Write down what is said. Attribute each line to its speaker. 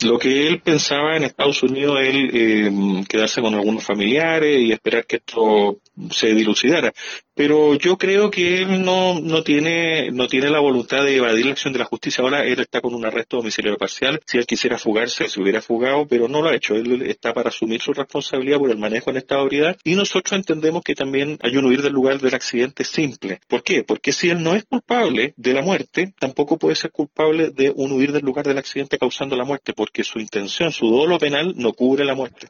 Speaker 1: Lo que él pensaba en Estados Unidos, él quedarse con algunos familiares y esperar que esto se dilucidara. Pero yo creo que él no tiene la voluntad de evadir la acción de la justicia. Ahora él está con un arresto domiciliario parcial. Si él quisiera fugarse, se hubiera fugado, pero no lo ha hecho. Él está para asumir su responsabilidad por el manejo en esta ebriedad. Y nosotros entendemos que también hay un huir del lugar del accidente simple. ¿Por qué? Porque si él no es culpable de la muerte, tampoco puede ser culpable de un huir del lugar del accidente causando la muerte, porque su intención, su dolo penal no cubre la muerte.